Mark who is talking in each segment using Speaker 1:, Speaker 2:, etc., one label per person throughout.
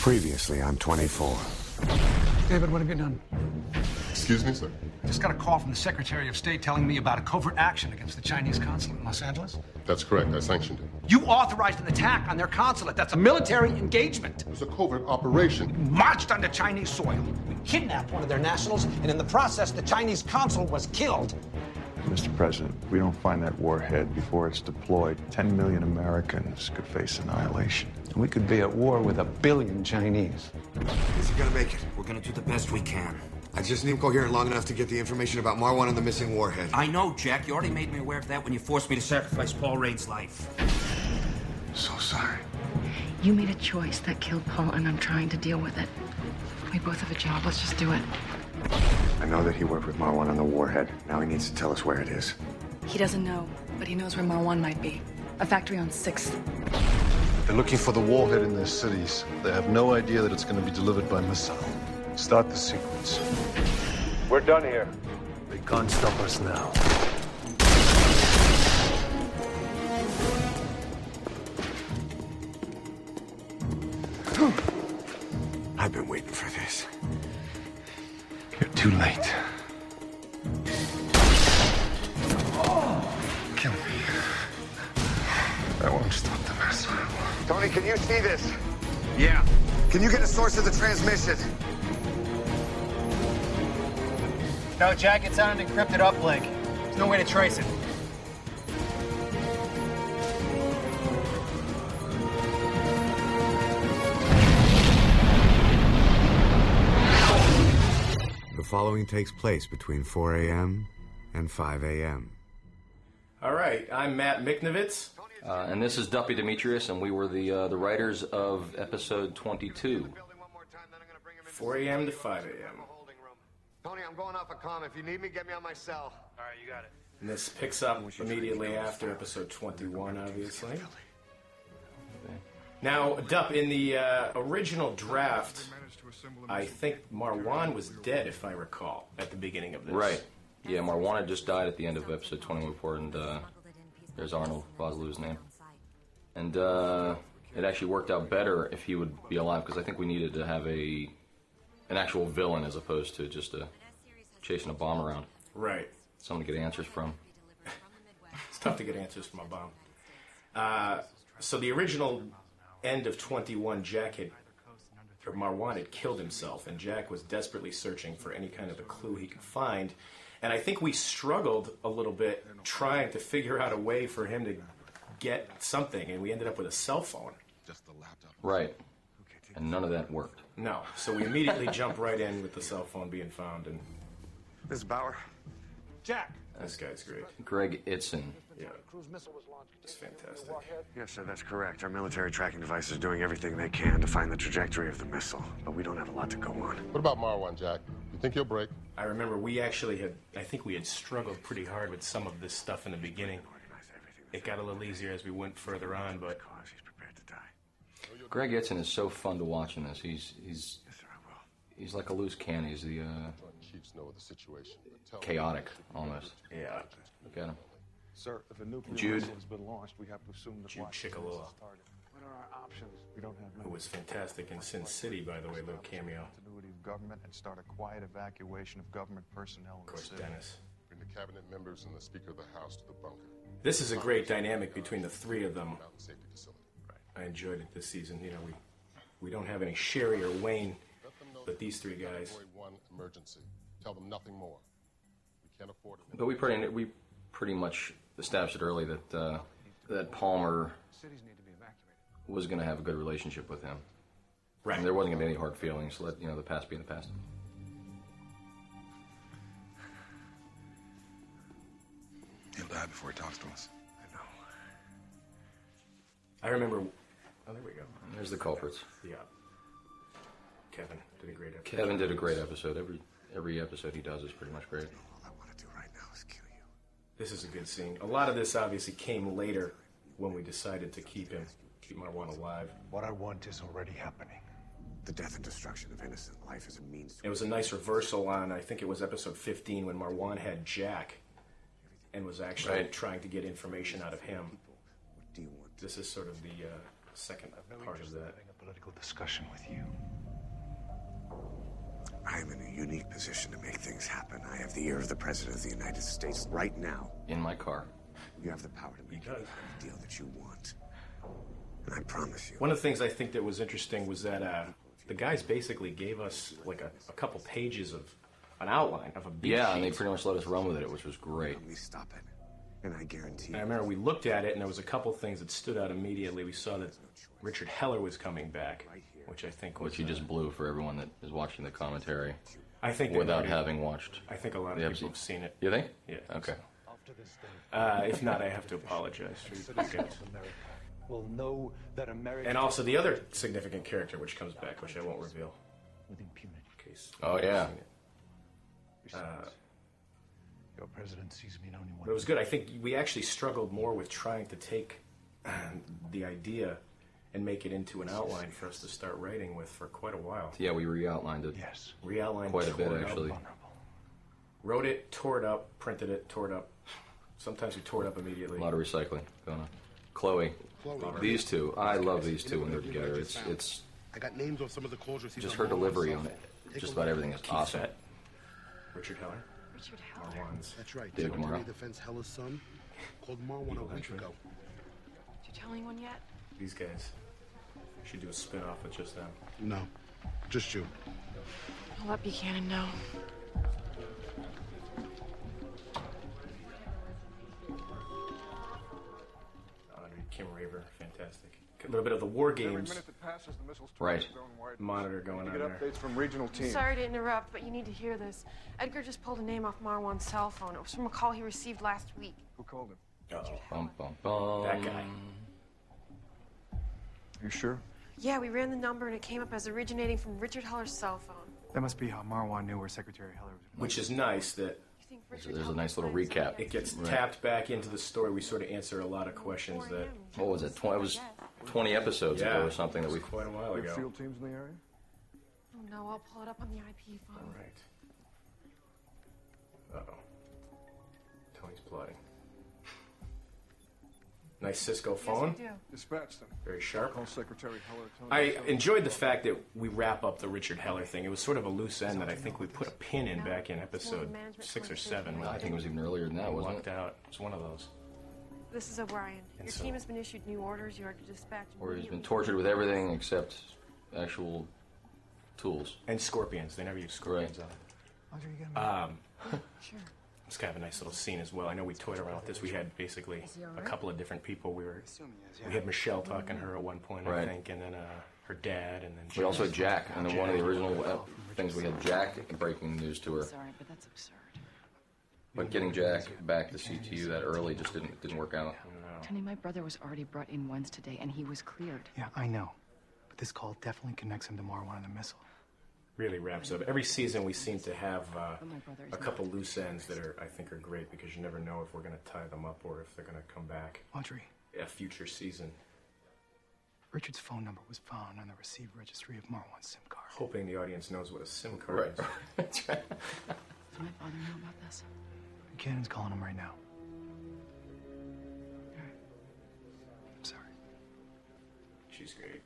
Speaker 1: Previously, I'm 24.
Speaker 2: David, what have you done?
Speaker 3: Excuse me, sir?
Speaker 2: Just got a call from the Secretary of State telling me about a covert action against the Chinese consulate in Los Angeles.
Speaker 3: That's correct. I sanctioned it.
Speaker 2: You authorized an attack on their consulate. That's a military engagement.
Speaker 3: It was a covert operation.
Speaker 2: We marched onto Chinese soil. We kidnapped one of their nationals, and in the process, the Chinese consul was killed.
Speaker 4: Mr. President, if we don't find that warhead before it's deployed, 10 million Americans could face annihilation.
Speaker 2: We could be at war with 1 billion Chinese.
Speaker 5: Is he gonna make it?
Speaker 6: We're gonna do the best we can.
Speaker 5: I just need him coherent long enough to get the information about Marwan and the missing warhead.
Speaker 6: I know, Jack. You already made me aware of that when you forced me to sacrifice Paul Raid's life.
Speaker 5: So sorry.
Speaker 7: You made a choice that killed Paul, and I'm trying to deal with it. We both have a job. Let's just do it.
Speaker 1: I know that he worked with Marwan on the warhead. Now he needs to tell us where it is.
Speaker 7: He doesn't know, but he knows where Marwan might be. A factory on 6th.
Speaker 8: They're looking for the warhead in their cities. They have no idea that it's going to be delivered by missile. Start the sequence.
Speaker 4: We're done here.
Speaker 8: They can't stop us now.
Speaker 5: I've been waiting for this.
Speaker 8: You're too late. Kill me. I won't stop the missile.
Speaker 5: Tony, can you see this?
Speaker 6: Yeah.
Speaker 5: Can you get a source of the transmission?
Speaker 9: No, Jack, it's on an encrypted uplink. There's no way to trace it.
Speaker 1: The following takes place between 4 a.m. and 5 a.m.
Speaker 10: All right, I'm Matt Miknovitz.
Speaker 11: And this is Duppy Demetrius, and we were the writers of episode 22.
Speaker 10: 4 a.m. to 5 a.m.
Speaker 5: Tony, I'm going off a comm. If you need me, get me on my cell.
Speaker 9: All right, you got it.
Speaker 10: And this picks up immediately after episode 21, obviously. Now, Dupp, in the original draft, I think Marwan was dead, if I recall, at the beginning of this.
Speaker 11: Right. Yeah, Marwan had just died at the end of episode 24, and there's Arnold Vosloo's name. And it actually worked out better if he would be alive, because I think we needed to have an actual villain as opposed to just chasing a bomb around.
Speaker 10: Right.
Speaker 11: Someone to get answers from.
Speaker 10: It's tough to get answers from a bomb. So the original end of 21, Marwan had killed himself, and Jack was desperately searching for any kind of a clue he could find. And I think we struggled a little bit trying to figure out a way for him to get something, and we ended up with a cell phone.
Speaker 11: Right. And none of that worked.
Speaker 10: No. So we immediately jumped right in with the cell phone being found, and
Speaker 5: This is Bauer.
Speaker 9: Jack.
Speaker 10: this guy's great.
Speaker 11: Greg Itzen.
Speaker 10: Yeah. It's fantastic.
Speaker 1: Yes, sir, that's correct. Our military tracking device is doing everything they can to find the trajectory of the missile, but we don't have a lot to go on.
Speaker 3: What about Marwan, Jack? You think he'll break?
Speaker 10: I remember we actually I think we had struggled pretty hard with some of this stuff in the beginning. It got a little easier as we went further on, but
Speaker 11: Greg Itzen is so fun to watch in this. He's like a loose cannon. He's the
Speaker 3: Chiefs know the situation.
Speaker 11: chaotic almost.
Speaker 10: yeah.
Speaker 11: Look at him.
Speaker 4: Sir, if a nuclear
Speaker 11: Jude.
Speaker 4: missile has been launched, we have to assume that
Speaker 10: Jude Chikalula,
Speaker 4: What are our options? We don't have
Speaker 10: who was fantastic in Sin City, by the way, little cameo.
Speaker 4: continuity of government and start a quiet evacuation of government personnel.
Speaker 10: Of course, Dennis.
Speaker 3: Bring the cabinet members and the Speaker of the House to the bunker.
Speaker 10: This is a great dynamic between the three of them.
Speaker 3: Mountain safety facility.
Speaker 10: I enjoyed it this season. You know, we don't have any Sherry or Wayne, but these three guys.
Speaker 3: Category 1 emergency. Tell them nothing more. We can't afford it.
Speaker 11: But we pretty much established it early that Palmer was going to have a good relationship with him.
Speaker 10: Right.
Speaker 11: And there wasn't going to be any hard feelings. Let the past be in the past.
Speaker 5: He'll die before he talks to us.
Speaker 1: I know.
Speaker 10: I remember. Oh, there we go.
Speaker 11: There's the culprits.
Speaker 10: Yeah. Kevin did a great episode.
Speaker 11: Kevin did a great episode. Every episode he does is pretty much great.
Speaker 5: All I want to do right now is kill you.
Speaker 10: This is a good scene. A lot of this obviously came later when we decided to keep Marwan alive.
Speaker 8: What I want is already happening.
Speaker 5: The death and destruction of innocent life is a means to...
Speaker 10: It was a nice reversal on, I think it was episode 15, when Marwan had Jack and was actually trying to get information out of him.
Speaker 5: What do you want?
Speaker 10: This is sort of the second part of that.
Speaker 12: political discussion with you.
Speaker 1: I am in a unique position to make things happen. I have the ear of the President of the United States right now.
Speaker 11: In my car.
Speaker 1: You have the power to make any deal that you want. And I promise you.
Speaker 10: One of the things I think that was interesting was that the guys basically gave us like a couple pages of an outline of a beat sheet.
Speaker 11: And they pretty much let us run with it, which was great.
Speaker 1: Let me stop it. And I guarantee
Speaker 10: I remember we looked at it, and there was a couple things that stood out immediately. We saw that Richard Heller was coming back, which I think was...
Speaker 11: Which he just blew for everyone that is watching the commentary.
Speaker 10: I think
Speaker 11: without having watched.
Speaker 10: I think a lot of people have seen it.
Speaker 11: You think?
Speaker 10: Yeah.
Speaker 11: Okay.
Speaker 10: If not, I have to apologize for you guys.
Speaker 12: Will know that America.
Speaker 10: And also the other significant character, which comes back, which I won't reveal.
Speaker 12: With impunity.
Speaker 10: In case
Speaker 12: Your president sees me in only one.
Speaker 10: But it was good. I think we actually struggled more with trying to take the idea and make it into an outline for us to start writing with for quite a while.
Speaker 11: Yeah, we re-outlined it.
Speaker 12: Yes.
Speaker 10: Re-outlined
Speaker 11: quite a bit, actually.
Speaker 10: Wrote it, tore it up, printed it, tore it up. Sometimes we tore it up immediately.
Speaker 11: A lot of recycling going on. Chloe. These two. I love these two when they're together. It's
Speaker 3: I got names of some of the calls received.
Speaker 11: just her delivery on it. Just about everything is awesome.
Speaker 10: Richard Heller.
Speaker 7: Richard Heller.
Speaker 10: Marwan's.
Speaker 3: That's right.
Speaker 11: David Morrow.
Speaker 3: Defense Heller's son called Marwan a week ago.
Speaker 7: Did you tell anyone yet?
Speaker 10: These guys. Should do a spin-off with just them.
Speaker 3: No, just you.
Speaker 7: I'll let Buchanan know.
Speaker 10: Audrey, Kim Raver, fantastic. A little bit of the war games.
Speaker 11: Right.
Speaker 10: Monitor going on there.
Speaker 4: Updates from regional teams.
Speaker 13: Sorry to interrupt, but you need to hear this. Edgar just pulled a name off Marwan's cell phone. It was from a call he received last week.
Speaker 4: Who called him?
Speaker 11: Bum, bum, bum.
Speaker 10: That guy.
Speaker 4: You sure?
Speaker 13: Yeah, we ran the number and it came up as originating from Richard Heller's cell phone.
Speaker 9: That must be how Marwan knew where Secretary Heller was.
Speaker 10: Which is nice that
Speaker 11: There's a nice little recap.
Speaker 10: it gets tapped back into the story. We sort of answer a lot of questions that...
Speaker 11: What was it? It was 20 episodes ago or something that we...
Speaker 10: quite a while ago.
Speaker 4: Field teams in the area?
Speaker 13: Oh no, I'll pull it up on the IP phone.
Speaker 10: All right. Uh-oh. Tony's plotting. Nice Cisco phone.
Speaker 4: Dispatch them.
Speaker 10: Very sharp.
Speaker 4: Call Secretary Heller.
Speaker 10: I enjoyed the fact that we wrap up the Richard Heller thing. It was sort of a loose end that I think we put a pin in back in episode 6 or 7.
Speaker 11: I think it was even earlier than that, wasn't it?
Speaker 10: Out. It was one of those.
Speaker 13: This is O'Brien.
Speaker 10: And
Speaker 13: Your
Speaker 10: so-
Speaker 13: team has been issued new orders. You are to dispatch.
Speaker 11: Or he's been tortured with everything except actual tools.
Speaker 10: And scorpions. They never use scorpions on it.
Speaker 13: Sure.
Speaker 10: It's kind of a nice little scene as well. I know we toyed around with this. We had basically a couple of different people. We had Michelle talking to her at one point, I think, and then her dad, and then
Speaker 11: We also had Jack, and then one of the original things we had Jack breaking news to her.
Speaker 7: Sorry, but that's absurd.
Speaker 11: But getting Jack back to CTU that early just didn't work out.
Speaker 7: Tony, my brother was already brought in once today, and he was cleared.
Speaker 9: Yeah, I know. But this call definitely connects him to Marwan and the missile.
Speaker 10: Really wraps up. Every season we seem to have a couple loose ends that I think are great because you never know if we're going to tie them up or if they're going to come back.
Speaker 9: Audrey.
Speaker 10: A future season.
Speaker 9: Richard's phone number was found on the received registry of Marwan's SIM card.
Speaker 10: Hoping the audience knows what a SIM card is.
Speaker 11: That's right.
Speaker 7: Does my father know about this?
Speaker 9: Buchanan's calling him right now. I'm sorry.
Speaker 10: She's great.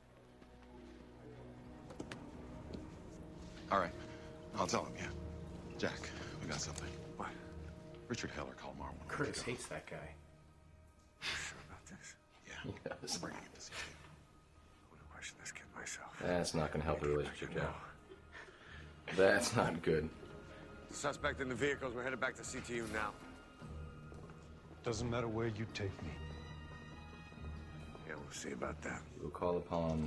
Speaker 14: All right. I'll tell him, yeah. Jack, we got something. What? Richard Heller called Marwan.
Speaker 10: Curtis hates that guy.
Speaker 1: Sure about this?
Speaker 14: Yeah.
Speaker 11: Yes.
Speaker 14: Bringing him to CTU.
Speaker 1: I want to question this kid myself.
Speaker 11: That's not going to help the relationship, Jack. That's not good.
Speaker 1: The suspect in the vehicles. We're headed back to CTU now.
Speaker 12: Doesn't matter where you take me.
Speaker 1: Yeah, we'll see about that.
Speaker 11: We'll call upon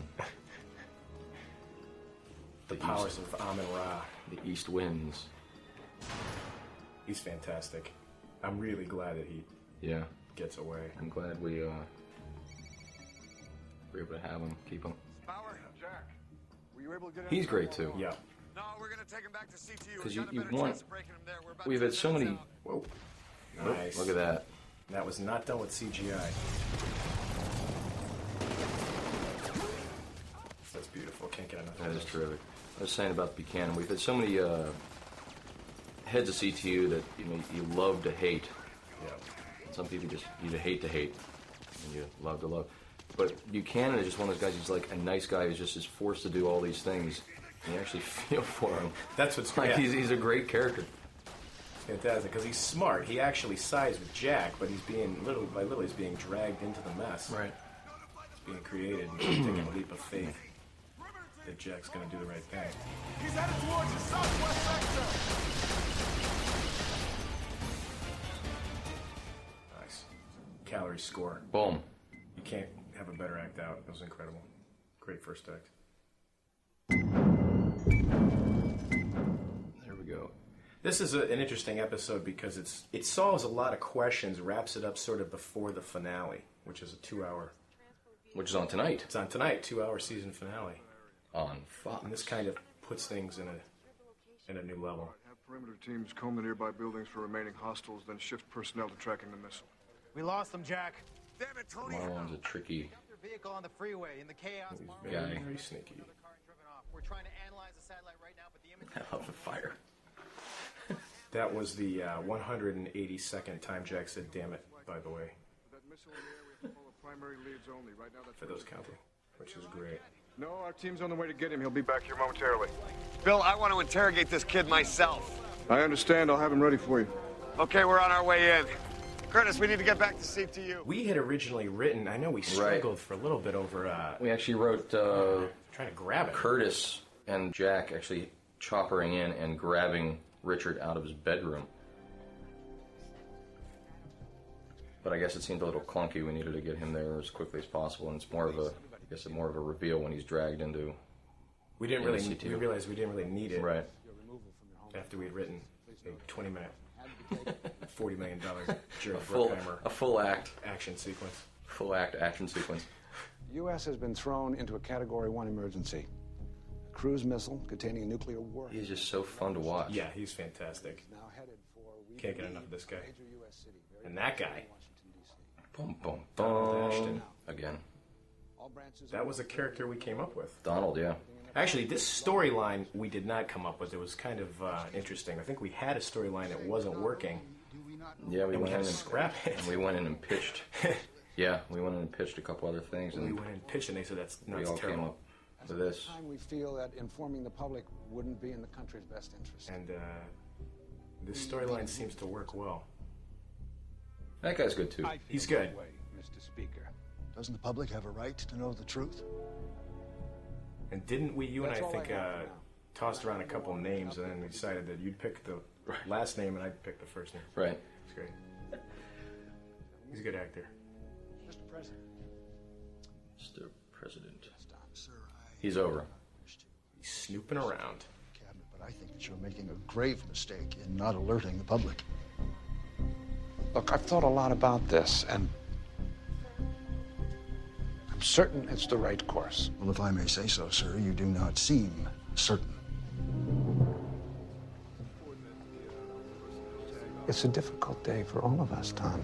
Speaker 10: The powers of Amun-Ra.
Speaker 11: the east winds.
Speaker 10: He's fantastic. I'm really glad that he gets away.
Speaker 11: I'm glad we were able to have him, keep him.
Speaker 4: Bauer, Jack, were you able to get
Speaker 11: He's great too.
Speaker 10: Yeah.
Speaker 1: No, we're going to take him back to CTU.
Speaker 11: Because you want. We've had so many. Whoa.
Speaker 10: Nice.
Speaker 11: Look at that.
Speaker 10: That was not done with CGI. That's beautiful. Can't get enough.
Speaker 11: That is terrific. I was saying about Buchanan. We've had so many heads of CTU that you love to hate.
Speaker 10: Yeah.
Speaker 11: And some people just you hate to hate, and you love to love. But Buchanan is just one of those guys. He's like a nice guy who's just is forced to do all these things. And you actually feel for him.
Speaker 10: That's what's
Speaker 11: like.
Speaker 10: Yeah.
Speaker 11: He's a great character.
Speaker 10: Fantastic, because he's smart. He actually sides with Jack, but he's being little he's being dragged into the mess.
Speaker 11: Right.
Speaker 10: It's being created, and he's taking a leap of faith that Jack's going to do the right thing.
Speaker 15: He's headed towards the southwest sector.
Speaker 10: Nice. Calorie score.
Speaker 11: Boom.
Speaker 10: You can't have a better act out. It was incredible. Great first act.
Speaker 11: There we go.
Speaker 10: This is an interesting episode because it solves a lot of questions, wraps it up sort of before the finale, which is a 2-hour.
Speaker 11: Which is on tonight.
Speaker 10: It's on tonight, 2-hour season finale.
Speaker 11: On Fox.
Speaker 10: And this kind of puts things in a new level.
Speaker 16: Have perimeter teams comb the nearby buildings for remaining hostiles, then shift personnel to tracking the missile.
Speaker 9: We lost them, Jack.
Speaker 15: Damn it, Tony!
Speaker 11: Marlon's a tricky
Speaker 9: Their vehicle on the freeway in the chaos.
Speaker 11: guy.
Speaker 10: Very sneaky.
Speaker 9: We're trying to analyze the satellite right now, but the image.
Speaker 11: I love the fire.
Speaker 10: That was the 182nd time Jack said "damn it." By the way, for those counting, which is great.
Speaker 16: No, our team's on the way to get him. He'll be back here momentarily.
Speaker 1: Bill, I want to interrogate this kid myself.
Speaker 16: I understand. I'll have him ready for you.
Speaker 1: Okay, we're on our way in. Curtis, we need to get back to CTU.
Speaker 10: We had originally written. I know we struggled for a little bit over.
Speaker 11: We actually wrote.
Speaker 10: Trying to grab it.
Speaker 11: Curtis and Jack actually choppering in and grabbing Richard out of his bedroom. But I guess it seemed a little clunky. We needed to get him there as quickly as possible, and it's more of a, more of a reveal when he's dragged into.
Speaker 10: We realized we didn't really need it.
Speaker 11: Right.
Speaker 10: After we had written a 20-minute, $40 million Jerry
Speaker 11: a full act
Speaker 10: action sequence.
Speaker 11: Full act action sequence.
Speaker 2: The U.S. has been thrown into a Category 1 emergency. A cruise missile containing a nuclear warhead.
Speaker 11: He's just so fun to watch.
Speaker 10: Yeah, he's fantastic. Can't get enough of this guy. And that guy.
Speaker 11: Boom, boom,
Speaker 10: Donald Ashton.
Speaker 11: Again.
Speaker 10: That was a character we came up with.
Speaker 11: Donald, yeah.
Speaker 10: Actually, this storyline we did not come up with. It was kind of interesting. I think we had a storyline that wasn't working.
Speaker 11: Yeah, we went in and
Speaker 10: scrapped it.
Speaker 11: And we went in and pitched. Yeah, we went in and pitched a couple other things. And
Speaker 10: we went in and pitched, and they said that's
Speaker 11: we all
Speaker 10: terrible.
Speaker 11: came up with this.
Speaker 2: Time we feel that informing the public wouldn't be in the country's best interest.
Speaker 10: And this storyline seems to work well.
Speaker 11: That guy's good too.
Speaker 10: He's good.
Speaker 2: Mr. Speaker.
Speaker 17: Doesn't the public have a right to know the truth?
Speaker 10: And didn't we, you and I think, tossed around a couple of names, and then we decided that you'd pick the last name and I'd pick the first name.
Speaker 11: Right.
Speaker 10: It's great. He's a good actor.
Speaker 17: Mr. President.
Speaker 11: Mr. President. He's over.
Speaker 10: He's snooping around.
Speaker 17: Cabinet, but I think that you're making a grave mistake in not alerting the public.
Speaker 2: Look, I've thought a lot about this, and I'm certain it's the right course.
Speaker 17: Well, if I may say so, sir, you do not seem certain.
Speaker 2: It's a difficult day for all of us, Tom.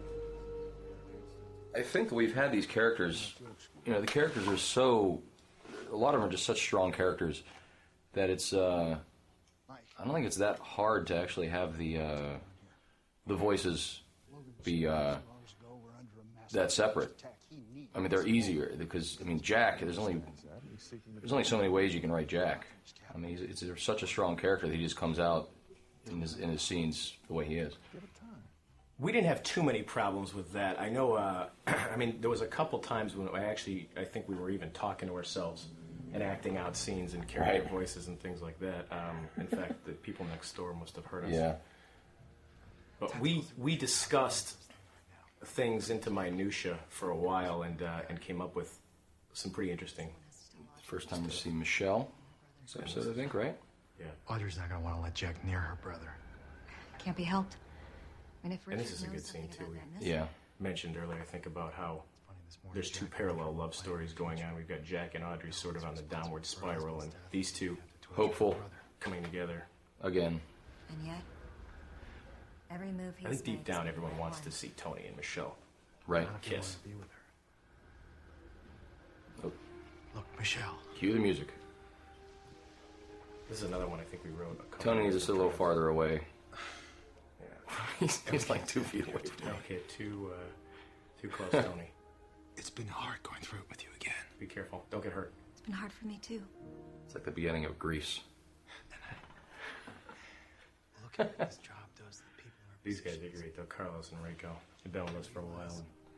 Speaker 11: I think that we've had these characters, the characters are so, a lot of them are just such strong characters that it's, I don't think it's that hard to actually have the voices be that separate. I mean, they're easier because, Jack, there's only so many ways you can write Jack. I mean, it's such a strong character that he just comes out in his scenes the way he is.
Speaker 10: We didn't have too many problems with that. I know, there was a couple times when I think we were even talking to ourselves and acting out scenes and character voices and things like that. In fact, the people next door must have heard us.
Speaker 11: Yeah.
Speaker 10: But we discussed things into minutia for a while and came up with some pretty interesting.
Speaker 11: First time to see Michelle this episode, I think, right?
Speaker 10: Yeah.
Speaker 9: Audrey's not gonna want to let Jack near her brother.
Speaker 7: Can't be helped.
Speaker 10: And this is a good scene too. We
Speaker 11: Yeah.
Speaker 10: mentioned earlier, I think, about how there's two parallel love stories going on. We've got Jack and Audrey sort of on the downward spiral, and these two
Speaker 11: hopeful
Speaker 10: coming together
Speaker 11: again.
Speaker 7: And yet, every move he
Speaker 10: I think deep down, everyone wants to see Tony and Michelle kiss.
Speaker 11: Oh.
Speaker 9: Look, Michelle.
Speaker 11: Cue the music.
Speaker 10: This is another one I think we wrote.
Speaker 11: Tony needs to sit a little farther away. Yeah. he's like 2 feet away from me.
Speaker 10: Okay, too close, Tony.
Speaker 6: It's been hard going through it with you again.
Speaker 10: Be careful. Don't get hurt.
Speaker 18: It's been hard for me, too.
Speaker 11: It's like the beginning of Grease.
Speaker 6: Look at this job does to the people.
Speaker 10: These guys are great, though. Carlos and Rico. They've been with us for a while.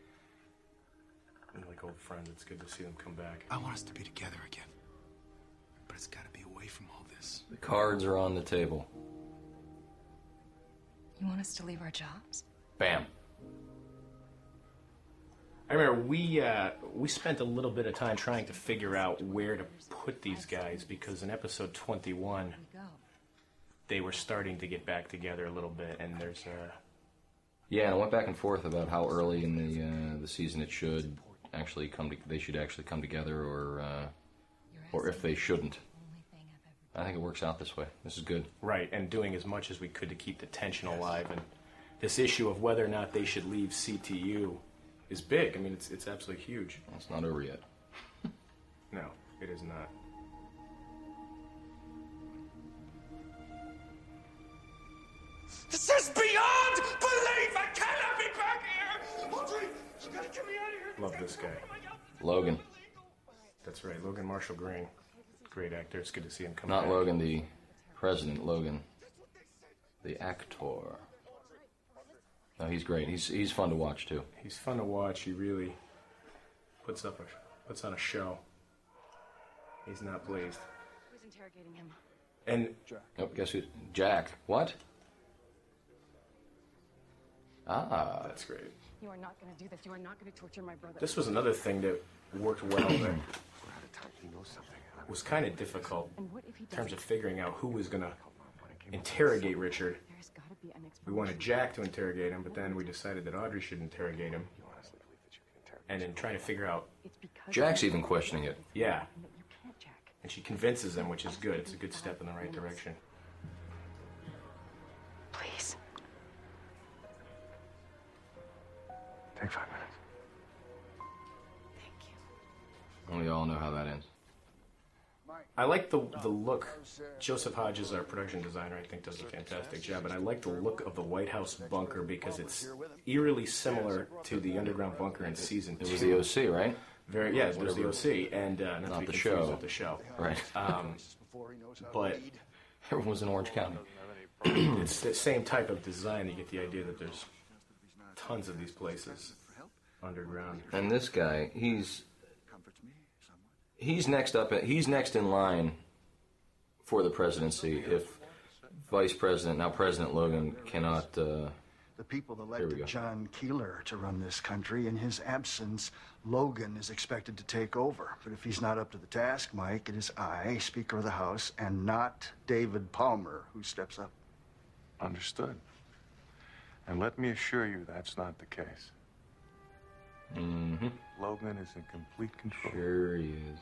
Speaker 10: And like old friends, it's good to see them come back.
Speaker 6: I want us to be together again. But it's got to be away from all this.
Speaker 11: The cards are on the table.
Speaker 7: You want us to leave our jobs?
Speaker 11: Bam.
Speaker 10: I remember we spent a little bit of time trying to figure out where to put these guys because in episode 21, they were starting to get back together a little bit, and there's
Speaker 11: Yeah, and I went back and forth about how early in the season it should actually they should actually come together, or if they shouldn't. I think it works out this way. This is good.
Speaker 10: Right, and doing as much as we could to keep the tension alive, and this issue of whether or not they should leave CTU is big. I mean, it's absolutely huge.
Speaker 11: Well, it's not over yet.
Speaker 10: No, it is not.
Speaker 15: This is beyond belief! I cannot be back here! Audrey, you gotta get me out of here!
Speaker 10: Love this guy.
Speaker 11: Logan.
Speaker 10: That's right, Logan Marshall Green. Great actor. It's good to see him come
Speaker 11: Not
Speaker 10: back.
Speaker 11: Logan, the president. Logan, the actor. No, he's great. He's fun to watch too.
Speaker 10: He's fun to watch. He really puts on a show. He's not pleased.
Speaker 7: Who's interrogating him?
Speaker 10: And
Speaker 11: oh, guess who? Jack. What? Ah,
Speaker 10: that's great.
Speaker 7: You are not going to do this. You are not going to torture my brother.
Speaker 10: This was another thing that worked well. That was kind of difficult in terms of figuring out who was going to interrogate Richard. We wanted Jack to interrogate him, but then we decided that Audrey should interrogate him. And in trying to figure out...
Speaker 11: Jack's even questioning it.
Speaker 10: Yeah. And she convinces him, which is good. It's a good step in the right direction.
Speaker 7: Please.
Speaker 1: Take 5 minutes.
Speaker 11: Only y'all know how that ends.
Speaker 10: I like the look. Joseph Hodges, our production designer, I think does a fantastic job. And I like the look of the White House bunker because it's eerily similar to the underground bunker in season 2.
Speaker 11: It was the OC, right?
Speaker 10: Yeah, it was the OC, and not to be
Speaker 11: the
Speaker 10: confused
Speaker 11: show.
Speaker 10: with the show.
Speaker 11: Right.
Speaker 10: But
Speaker 11: everyone was in Orange County.
Speaker 10: It's the same type of design. You get the idea that there's tons of these places underground.
Speaker 11: And this guy, he's next up. He's next in line for the presidency if Vice President, now President Logan, cannot.
Speaker 17: The people elected John Keeler to run this country. In his absence, Logan is expected to take over. But if he's not up to the task, Mike, it is I, Speaker of the House, and not David Palmer who steps up.
Speaker 4: Understood. And let me assure you that's not the case.
Speaker 11: Mm-hmm.
Speaker 4: Logan is in complete control.
Speaker 11: Sure he is.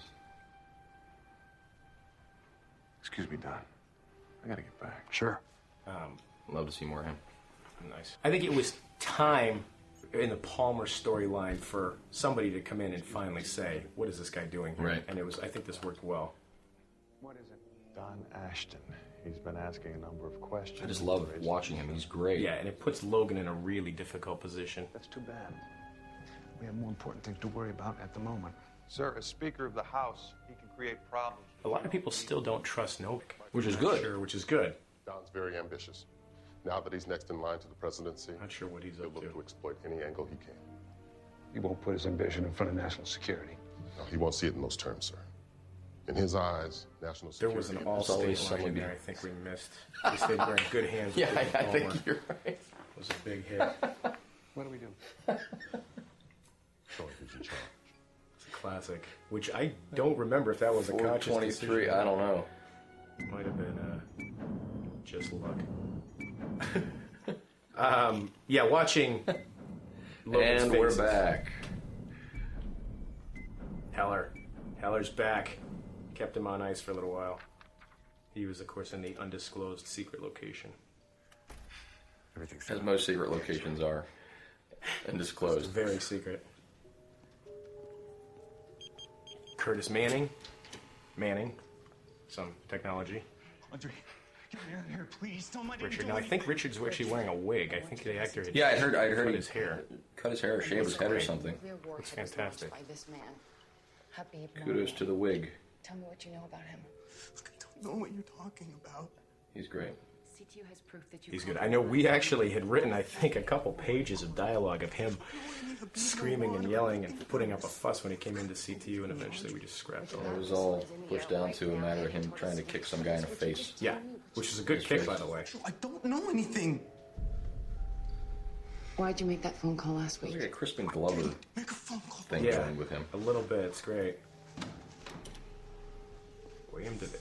Speaker 4: Excuse me, Don. I gotta get back.
Speaker 17: Sure.
Speaker 11: Love to see more of him.
Speaker 10: Nice. I think it was time in the Palmer storyline for somebody to come in and finally say, "What is this guy doing here?"
Speaker 11: Right.
Speaker 10: And it was. I think this worked well.
Speaker 4: What is it? Don Ashton. He's been asking a number of questions.
Speaker 11: I just love watching him. He's great.
Speaker 10: Yeah, and it puts Logan in a really difficult position.
Speaker 2: That's too bad. We have more important things to worry about at the moment.
Speaker 19: Sir, as Speaker of the House, he can create problems.
Speaker 10: A lot of people still don't trust Novik,
Speaker 11: which is good.
Speaker 10: Sure, which is good.
Speaker 3: Don's very ambitious. Now that he's next in line to the presidency,
Speaker 10: not sure what he's
Speaker 3: up to exploit any angle he can.
Speaker 2: He won't put his ambition in front of national security.
Speaker 3: No, he won't see it in those terms, sir. In his eyes, national
Speaker 10: There
Speaker 3: security...
Speaker 10: was an all-state line in there I think we missed. We stayed in good hands.
Speaker 11: Yeah,
Speaker 10: with
Speaker 11: I
Speaker 10: Palmer.
Speaker 11: think you're right.
Speaker 10: It was a big hit.
Speaker 2: What do we do?
Speaker 3: Show him who's in charge.
Speaker 10: It's a classic, which I don't remember if that was a conscious
Speaker 11: 423,
Speaker 10: decision.
Speaker 11: I don't know.
Speaker 10: Might have been just luck. Yeah, watching Logan's
Speaker 11: And we're
Speaker 10: faces.
Speaker 11: back.
Speaker 10: Heller's back. Kept him on ice for a little while. He was, of course, in the undisclosed secret location.
Speaker 1: Everything's
Speaker 11: As most secret locations are. Undisclosed.
Speaker 10: Very secret. Curtis Manning. Some technology.
Speaker 14: Audrey,
Speaker 15: Get me out of here, please. Don't mind
Speaker 10: Richard. Now, I think Richard's actually wearing a wig. I think the actor had
Speaker 11: I heard
Speaker 10: cut
Speaker 11: he
Speaker 10: his hair.
Speaker 11: Cut his hair or shaved his head or something.
Speaker 10: It's fantastic.
Speaker 7: By this man, Habib
Speaker 11: Kudos to the wig.
Speaker 7: Tell me what you know about him.
Speaker 15: I don't know what you're talking about.
Speaker 11: He's great.
Speaker 7: CTU has proof that you.
Speaker 10: He's good. I know we actually had written, I think, a couple pages of dialogue of him screaming and yelling and putting up a fuss when he came into CTU, and eventually we just scrapped all
Speaker 11: It
Speaker 10: of
Speaker 11: was all pushed down to a matter of him trying to kick some guy in the face.
Speaker 10: Yeah, which is a good kick, by the way.
Speaker 15: I don't know anything.
Speaker 7: Why'd you make that phone call last week?
Speaker 11: Look at Crispin Glover thing
Speaker 10: Yeah,
Speaker 11: going with him.
Speaker 10: a little bit. It's great. William Devane.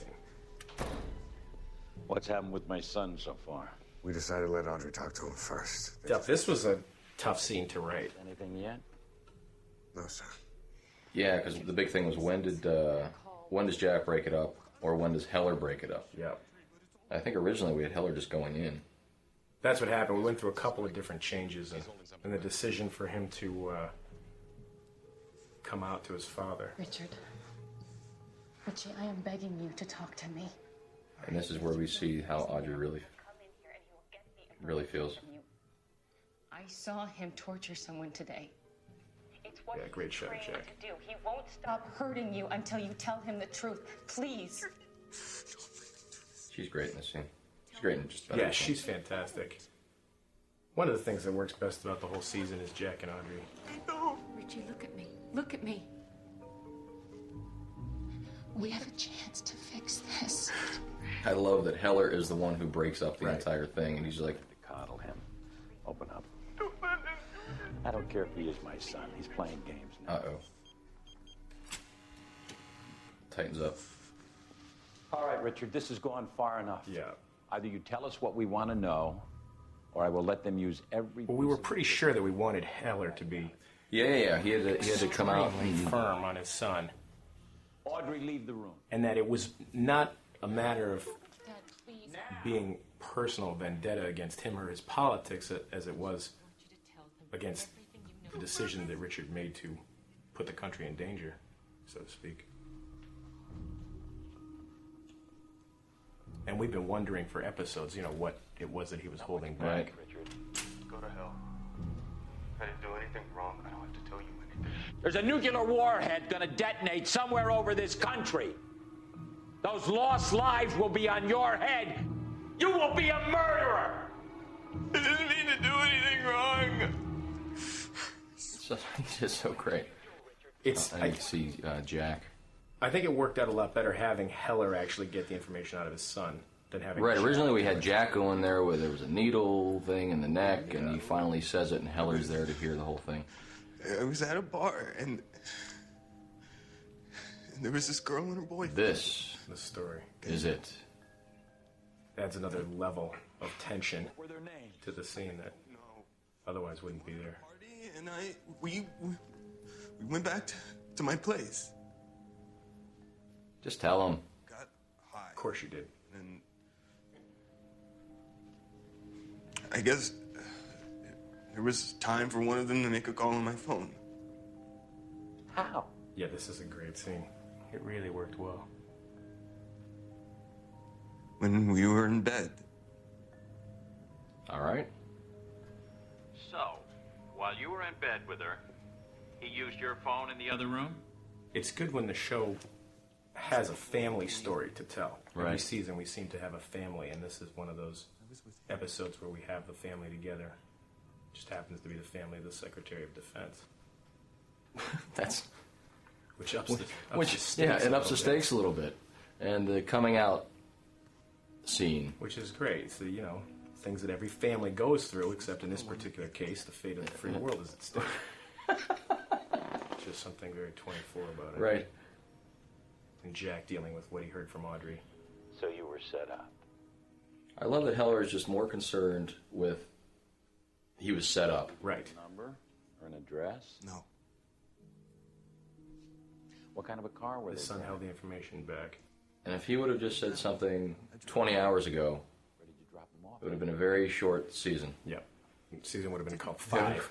Speaker 18: What's happened with my son so far?
Speaker 1: We decided to let Audrey talk to him first.
Speaker 10: Duff, this was a tough scene to write.
Speaker 18: Anything yet?
Speaker 1: No, sir.
Speaker 11: Yeah, because the big thing was when does Jack break it up, or when does Heller break it up?
Speaker 10: Yeah.
Speaker 11: I think originally we had Heller just going in.
Speaker 10: That's what happened. We went through a couple of different changes, and the decision for him to come out to his father.
Speaker 7: Richard. Richie, I am begging you to talk to me.
Speaker 11: And this is where we see how Audrey really feels.
Speaker 7: I saw him torture someone today. It's what
Speaker 10: Yeah, great shot,
Speaker 7: he's trained
Speaker 10: Jack.
Speaker 7: to do. He won't stop hurting you until you tell him the truth. Please.
Speaker 11: She's great in this scene. She's great in just about
Speaker 10: Yeah,
Speaker 11: everything.
Speaker 10: she's fantastic. One of the things that works best about the whole season is Jack and Audrey.
Speaker 7: Richie, look at me. Look at me. We have a chance to fix this.
Speaker 11: I love that Heller is the one who breaks up the entire thing, and he's like,
Speaker 18: Coddle him. Open up. I don't care if he is my son. He's playing games now.
Speaker 11: uh-oh. Tightens up.
Speaker 18: All right, Richard, this has gone far enough.
Speaker 10: Yeah.
Speaker 18: Either you tell us what we want to know, or I will let them use every...
Speaker 10: Well, we were pretty sure that we wanted Heller to be
Speaker 11: He had to come out
Speaker 10: extremely firm on his son.
Speaker 18: Audrey, leave the room.
Speaker 10: And that it was not a matter of being personal vendetta against him or his politics as it was against the decision that Richard made to put the country in danger, so to speak. And we've been wondering for episodes, what it was that he was holding back.
Speaker 11: Right.
Speaker 19: Richard, go to hell. I didn't do anything wrong. I don't have to tell you anything.
Speaker 18: There's a nuclear warhead gonna detonate somewhere over this country. Those lost lives will be on your head. You will be a murderer!
Speaker 15: I didn't mean to do anything wrong.
Speaker 11: He's just so great. I need to see Jack.
Speaker 10: I think it worked out a lot better having Heller actually get the information out of his son than having
Speaker 11: Right,
Speaker 10: Jack.
Speaker 11: originally we had Jack go in there where there was a needle thing in the neck, and he finally says it, and Heller's there to hear the whole thing.
Speaker 15: I was at a bar, and there was this girl and her boyfriend.
Speaker 11: This
Speaker 10: the story
Speaker 11: is it.
Speaker 10: Adds another level of tension to the scene that otherwise wouldn't be there.
Speaker 15: And we went back to my place.
Speaker 11: Just tell him.
Speaker 15: Got high.
Speaker 10: Of course you did.
Speaker 15: And I guess there was time for one of them to make a call on my phone.
Speaker 18: How?
Speaker 10: Yeah, this is a great scene. It really worked well.
Speaker 15: When we were in bed.
Speaker 11: All right.
Speaker 20: So, while you were in bed with her, he used your phone in the other room?
Speaker 10: It's good when the show has a family story to tell. Every
Speaker 11: Right.
Speaker 10: season we seem to have a family, and this is one of those episodes where we have the family together. Just happens to be the family of the Secretary of Defense.
Speaker 11: That's
Speaker 10: Which ups the stakes
Speaker 11: it
Speaker 10: a
Speaker 11: ups
Speaker 10: little
Speaker 11: the
Speaker 10: bit.
Speaker 11: stakes a little bit, and the coming out scene.
Speaker 10: Which is great. So, things that every family goes through, except in this particular case, the fate of the free world is at stake. Just something very 24 about it.
Speaker 11: Right.
Speaker 10: And Jack dealing with what he heard from Audrey.
Speaker 18: So you were set up.
Speaker 11: I love that Heller is just more concerned with he was set up.
Speaker 10: Right.
Speaker 18: Number or an address?
Speaker 15: No.
Speaker 18: What kind of a car were
Speaker 10: His
Speaker 18: they
Speaker 10: son
Speaker 18: driving?
Speaker 10: held the information back.
Speaker 11: And if he would have just said something 20 hours ago, it would have been a very short season.
Speaker 10: Yep. The season would have been called 5.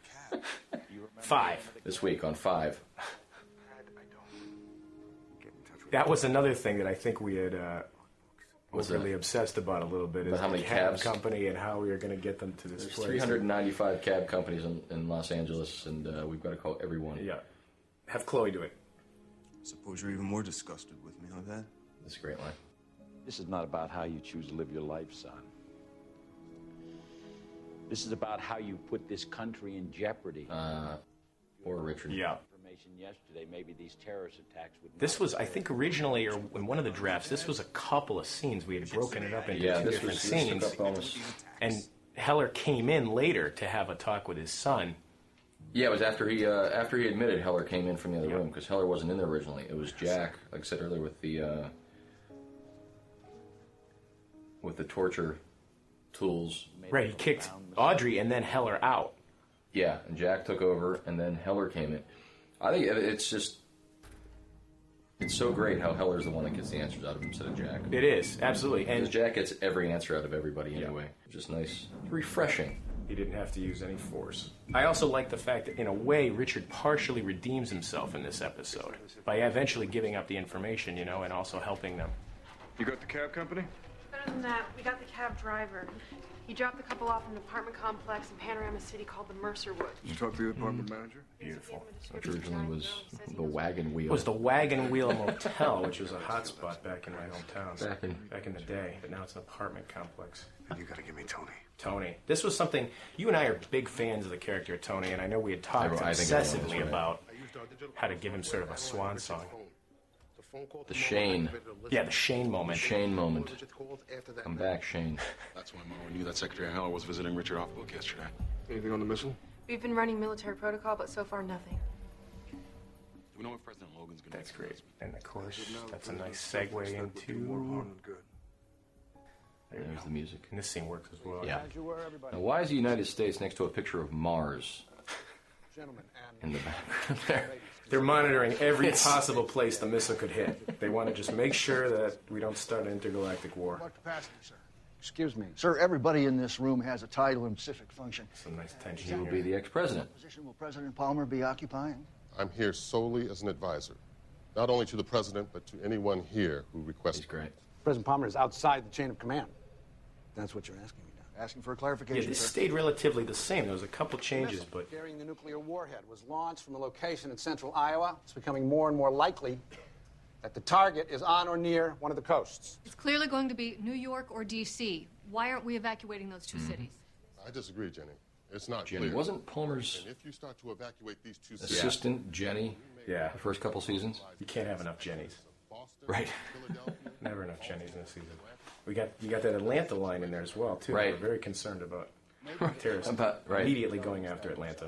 Speaker 10: 5.
Speaker 11: This week on 5.
Speaker 10: That was another thing that I think we had overly obsessed about a little bit.
Speaker 11: About
Speaker 10: Is
Speaker 11: how
Speaker 10: the
Speaker 11: many
Speaker 10: cab
Speaker 11: cabs?
Speaker 10: company and how we are going to get them to this
Speaker 11: There's
Speaker 10: place.
Speaker 11: 395 cab companies in Los Angeles, and we've got to call every one.
Speaker 10: Yeah. Have Chloe do it.
Speaker 6: Suppose you're even more disgusted with me, huh, Dad?
Speaker 11: That's a great line.
Speaker 18: This is not about how you choose to live your life, son. This is about how you put this country in jeopardy.
Speaker 11: Or Richard.
Speaker 10: Yeah.
Speaker 18: Information yesterday, maybe these terrorist attacks would.
Speaker 10: This was, I think, originally, or in one of the drafts, this was a couple of scenes. We had broken it up into
Speaker 11: Yeah,
Speaker 10: two
Speaker 11: this
Speaker 10: different
Speaker 11: was- this took
Speaker 10: scenes.
Speaker 11: up almost-
Speaker 10: And Heller came in later to have a talk with his son.
Speaker 11: Yeah, it was after he admitted Heller came in from the other room, because Heller wasn't in there originally. It was Jack, like I said earlier, with the torture tools.
Speaker 10: Right, he kicked Audrey and then Heller out.
Speaker 11: Yeah, and Jack took over, and then Heller came in. I think it's just... It's so great how Heller's the one that gets the answers out of him instead of Jack.
Speaker 10: It is, absolutely.
Speaker 11: Because Jack gets every answer out of everybody anyway. Just nice. Refreshing.
Speaker 10: He didn't have to use any force. I also like the fact that, in a way, Richard partially redeems himself in this episode by eventually giving up the information, and also helping them.
Speaker 16: You got the cab company?
Speaker 13: Better than that, we got the cab driver. He dropped the couple off in an apartment complex in Panorama City called the Mercer Woods.
Speaker 16: Did you talk to the apartment manager?
Speaker 10: Beautiful.
Speaker 11: Which originally was the Wagon Wheel.
Speaker 10: It was the Wagon Wheel Motel, which was a hot spot back in my hometown. Back in the day, but now it's an apartment complex.
Speaker 1: And you gotta give me Tony.
Speaker 10: Tony. This was something, you and I are big fans of the character Tony, and I know we had talked
Speaker 11: I think everyone is,
Speaker 10: obsessively
Speaker 11: right.
Speaker 10: about how to give him sort of a swan song.
Speaker 11: The Shane.
Speaker 10: Yeah, the Shane moment.
Speaker 11: Shane moment. Come back, Shane.
Speaker 14: That's why Marwan knew that Secretary Heller was visiting Richard off book yesterday.
Speaker 16: Anything on the missile?
Speaker 13: We've been running military protocol, but so far nothing.
Speaker 14: Do we know if President Logan's going to...
Speaker 10: That's great. And of course, that's a nice segue into...
Speaker 11: There's the music.
Speaker 10: And this scene works as well.
Speaker 11: Yeah. Now, why is the United States next to a picture of Mars in the background there?
Speaker 10: They're monitoring every possible place the missile could hit. They want to just make sure that we don't start an intergalactic war.
Speaker 17: Excuse me. Sir, everybody in this room has a title and specific function.
Speaker 10: Some nice tension
Speaker 11: He will
Speaker 10: here.
Speaker 11: be the ex-president.
Speaker 17: What position will President Palmer be occupying?
Speaker 3: I'm here solely as an advisor, not only to the president, but to anyone here who requests.
Speaker 11: He's great.
Speaker 2: President Palmer is outside the chain of command. That's what you're asking me now.
Speaker 17: Asking for a clarification,
Speaker 10: Yeah, this
Speaker 17: sir.
Speaker 10: stayed relatively the same. There was a couple changes, but...
Speaker 2: Carrying the nuclear warhead was launched from a location in central Iowa. It's becoming more and more likely that the target is on or near one of the coasts.
Speaker 21: It's clearly going to be New York or D.C. Why aren't we evacuating those two cities?
Speaker 3: I disagree, Jenny. It's not
Speaker 11: Jenny,
Speaker 3: clear.
Speaker 11: wasn't Palmer's
Speaker 3: And if you start to evacuate these two
Speaker 11: assistant Jenny?
Speaker 10: Yeah.
Speaker 11: The first couple seasons?
Speaker 10: You can't have enough Jennies.
Speaker 11: Right.
Speaker 10: Never enough Jennies in a season. You got that Atlanta line in there as well, too.
Speaker 11: Right.
Speaker 10: We're very concerned about terrorists
Speaker 11: right.
Speaker 10: immediately going after Atlanta.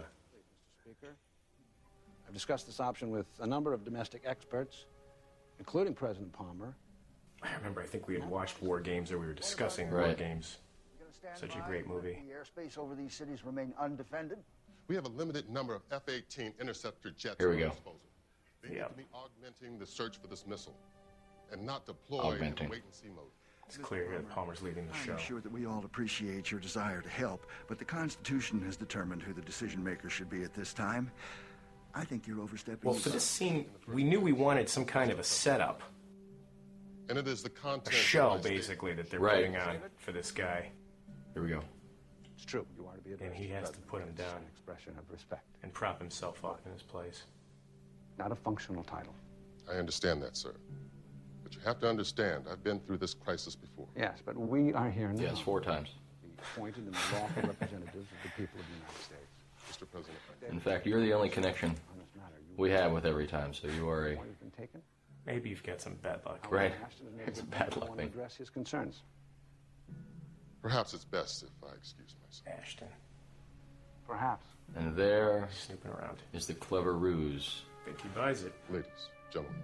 Speaker 2: I've discussed this option with a number of domestic experts, including President Palmer.
Speaker 10: I remember, I think we had watched War Games, or we were discussing War
Speaker 11: Right.
Speaker 10: Games. Such a great movie.
Speaker 17: The airspace over these cities remain undefended.
Speaker 3: We have a limited number of F-18 interceptor jets
Speaker 11: Here we
Speaker 3: at our
Speaker 11: go.
Speaker 3: disposal. They
Speaker 10: Yeah.
Speaker 3: need to be augmenting the search for this missile and not deployed
Speaker 11: Augmenting.
Speaker 3: in wait-and-see mode.
Speaker 10: It's clear here that Palmer's leading the show.
Speaker 17: I'm sure that we all appreciate your desire to help, but the Constitution has determined who the decision maker should be at this time. I think you're overstepping.
Speaker 10: Well, for this scene, we knew we wanted some kind of a setup,
Speaker 3: And it is the
Speaker 10: a
Speaker 3: content
Speaker 10: show,
Speaker 3: of my
Speaker 10: basically, that they're
Speaker 11: Right.
Speaker 10: putting on for this guy.
Speaker 11: Here we go.
Speaker 2: It's true. You are to be
Speaker 10: And he has to put him down
Speaker 2: An expression of respect,
Speaker 10: and prop himself up in his place.
Speaker 2: not a functional title.
Speaker 3: I understand that, sir. But you have to understand, I've been through this crisis before.
Speaker 2: Yes, but we are here now.
Speaker 11: Yes, 4 times.
Speaker 2: The appointed and the lawful representatives of the people of the United States.
Speaker 3: Mr. President,
Speaker 11: In fact, you're the only connection
Speaker 2: On this matter, you
Speaker 11: we have with every time, so you are a...
Speaker 2: point has been taken.
Speaker 10: Maybe you've got some bad luck.
Speaker 11: Right.
Speaker 2: Ashton has made
Speaker 11: It's a
Speaker 2: it
Speaker 11: bad
Speaker 2: to
Speaker 11: luck
Speaker 2: want to
Speaker 11: thing.
Speaker 2: address his concerns.
Speaker 3: perhaps it's best if I excuse myself.
Speaker 10: Ashton,
Speaker 2: Perhaps.
Speaker 11: And there
Speaker 10: snooping around.
Speaker 11: is the clever ruse.
Speaker 10: Think he buys it.
Speaker 3: Ladies, gentlemen.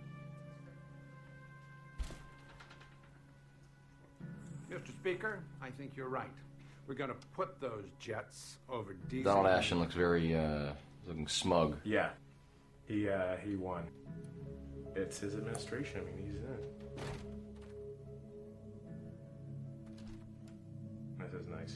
Speaker 22: Mr. Speaker, I think you're right. We're going to put those jets over DC.
Speaker 11: Donald Ashton looks very, looking smug.
Speaker 10: Yeah. He won. It's his administration. I mean, he's in. This is nice.